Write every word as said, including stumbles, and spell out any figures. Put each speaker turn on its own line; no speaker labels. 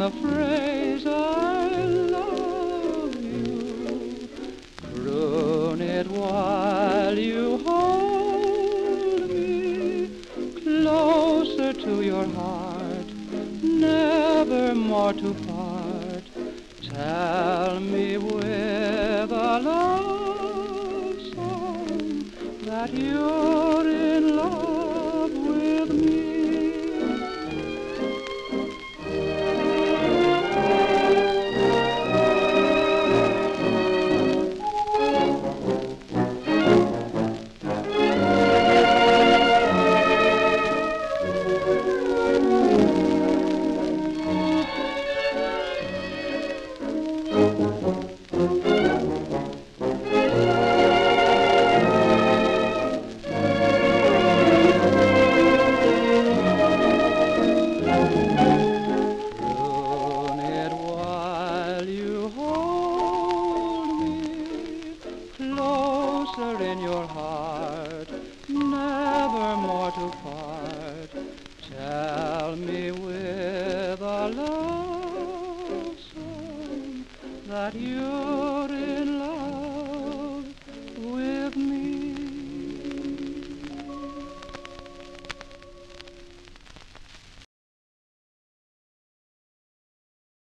the phrase I love you. Croon it while you hold me closer to your heart, never more to part. Tell me with a love song that you're in love with me. Closer in your heart, never more to part. Tell me with a love song that you